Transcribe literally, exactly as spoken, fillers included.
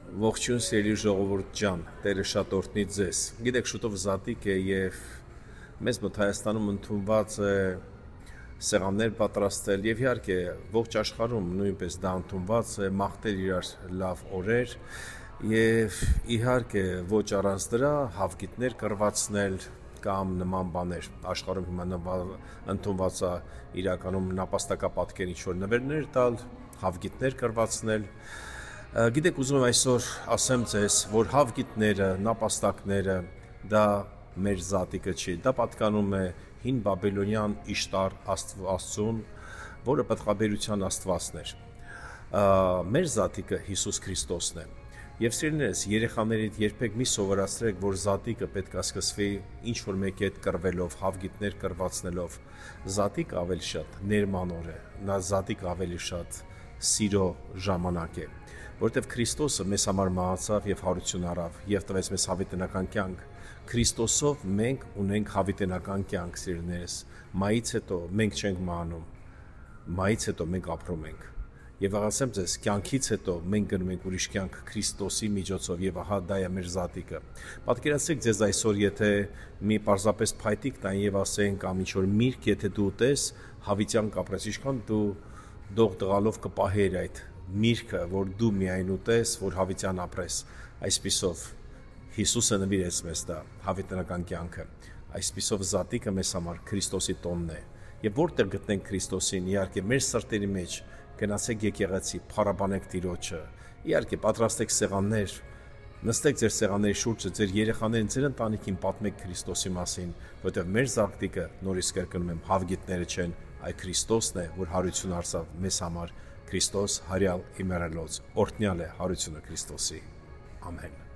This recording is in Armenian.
Ողջույն սիրելի ժողովուրդ ջան, Տերը շատ օրհնի ձեզ։ Գիտեք, շուտով Զատիկ է եւ մեզ մոտ Հայաստանում ընդունված է սեղաններ պատրաստել եւ իհարկե ողջ աշխարհում նույնպես դա ընդունված է, մաղթել իրար լավ օրեր եւ իհարկե ոչ առանց դրա հավգիտներ կրվածնել կամ նման բաներ աշխարհում հիմա ընդունված է իրականում նապաստակապատկեր ինչ որ նվերներ տալ, հավգիտներ կրվածնել։ Գիտեք, ուզում եմ այսօր ասեմ ձեզ, որ հավգիտները, նապաստակները դա մեր Զատիկը չի, դա պատկանում է հին բաբելոնյան Իշտար աստծուն, որը պտղաբերության աստվածն էր։ Մեր Զատիկը Հիսուս Քրիստոսն է։ Եվ սիրելիներս, երեխաներիդ երբեք մի սովորացրեք, որ Զատիկը պետք է սկսվի ինչ որ մեկի հետ կռվելով, հավգիտներ կրվածնելով։ Զատիկը ավելի շատ ներմանոր է, նա Զատիկը ավելի շատ սիրո ժամանակ է, որտեվ Քրիստոսը մեզ համար մահացավ եւ հարություն առավ եւ տվեց մեզ հավիտենական կյանք։ Քրիստոսով մենք ունենք հավիտենական կյանք, սիրելիներս։ Մայից հետո մենք չենք մահանում, մայից հետո մենք ապրում ենք։ Եվ ասեմ ձեզ, կյանքից հետո մենք գնում ենք ուրիշ կյանք Քրիստոսի միջոցով եւ ահա դա է մեր Զատիկը։ Պատկերացրեք ձեզ այսօր, եթե մի պարզապես փայտիկ տան եւ ասեն կամ ինչ որ միրգ, եթե դու ուտես, հավիտյան կապրես, ինչքան դու դող տղալով կպահեր այդ միրգը, որ դու միայն ուտես, որ հավիտյան ապրես։ Այսպիսով Հիսուսը նվիրեց մեզ դա հավիտենական կյանքը։ Այսպիսով Զատիկը մեզ համար Քրիստոսի տոնն է։ Եվ որտեղ գտնենք Քրիստոսին, իհարկե մեր սրտերի մեջ գնացեք եկեղեցի, փառաբանեք Տիրոջը։ Իհարկե պատրաստեք սեղաններ, նստեք ձեր սեղանների շուրջը, ձեր երեխաներին, ձեր ընտանիքին պատմեք Քրիստոսի մասին, որտեղ մեր Զատիկը, նորից կրկնում եմ, հավգիտները չեն, այլ Քրիստոսն է, որ հարություն արծավ մեզ համար։ Քրիստոս հարյալ իմերելոց, օրհնյալ է հարությունը Քրիստոսի։ Ամեն։